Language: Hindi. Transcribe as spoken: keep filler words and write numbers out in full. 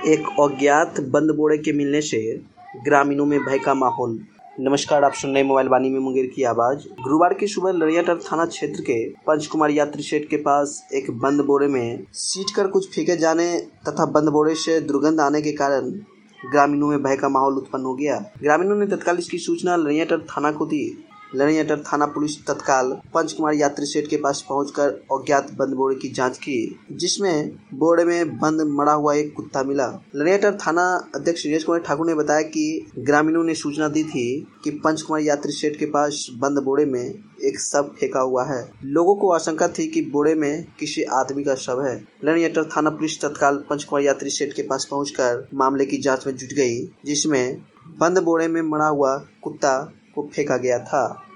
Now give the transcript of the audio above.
एक अज्ञात बंद बोरे के मिलने से ग्रामीणों में भय का माहौल। नमस्कार, आप सुन रहे मोबाइल वाणी में मुंगेर की आवाज। गुरुवार की सुबह लड़ियाटांड़ थाना क्षेत्र के पंचकुमार यात्री शेड के पास एक बंद बोरे में सीट कर कुछ फेंके जाने तथा बंद बोरे से दुर्गंध आने के कारण ग्रामीणों में भय का माहौल उत्पन्न हो गया। ग्रामीणों ने तत्काल इसकी सूचना लड़ियाटांड़ थाना को दी। लड़ियाटांड़ थाना पुलिस तत्काल पंचकुमार यात्री शेड के पास पहुंचकर अज्ञात बंद बोरे की जांच की, जिसमें बोरे में बंद मरा हुआ एक कुत्ता मिला। लड़ियाटांड़ थाना अध्यक्ष सुरेश कुमार ठाकुर ने बताया कि ग्रामीणों ने सूचना दी थी कि पंचकुमार यात्री शेड के पास बंद बोरे में एक शव फेंका हुआ है। लोगों को आशंका थी कि बोरे में किसी आदमी का शव है। लड़ियाटांड़ थाना पुलिस तत्काल पंचकुमार यात्री शेड के पास पहुंचकर मामले की जांच में जुट गई, जिसमें बंद बोरे में मरा हुआ कुत्ता को फेंका गया था।